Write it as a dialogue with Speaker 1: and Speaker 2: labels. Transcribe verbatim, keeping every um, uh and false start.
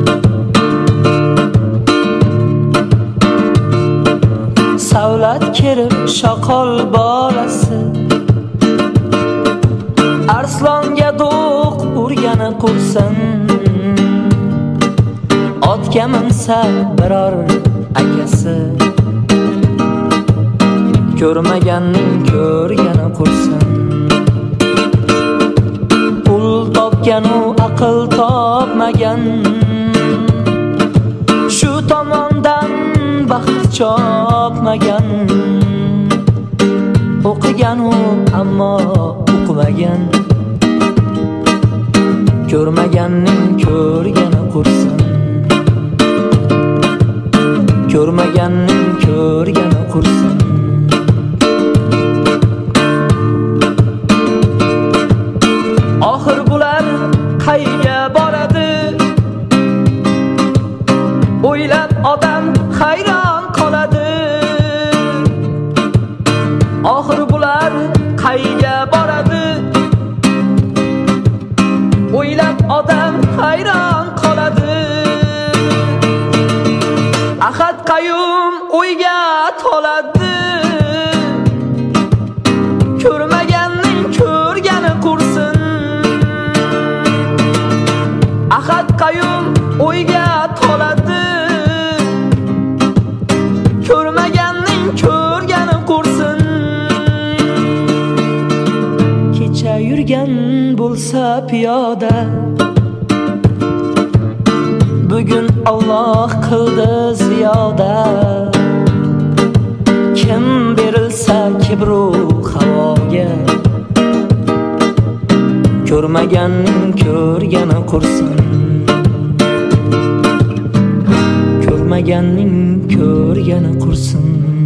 Speaker 1: Savlat kerib shoqol bolasi, arslonga do'q urgani qursin. Otga minsa biror akasi, ko'rmaganning ko'rgani qursin. Pul topgan u aql topmagan, shu tomondan baxt chopmagan. O'qigan u ammo o'qimagan, ko'rmaganning ko'rgani qursin. Ko'rmaganning ko'rgani qursin. Oxir bular qayga boradi? O'ylab odam hayron qoladi. Oxir bular qayga boradi? O'ylab odam hayron qoladi. Ahad qayyum o'yga toladi. Ko'rmaganning ko'rgani qursin. Ahad qayyum o'yga toladi. Ko'rmaganning ko'rgani qursin. Kecha yurgan bo'lsa piyoda, bugun Alloh qildi ziyoda. Kim berilsa kibru havoga, ko'rmaganning ko'rgani qursin. Ko'rmaganning ko'rgani qursin.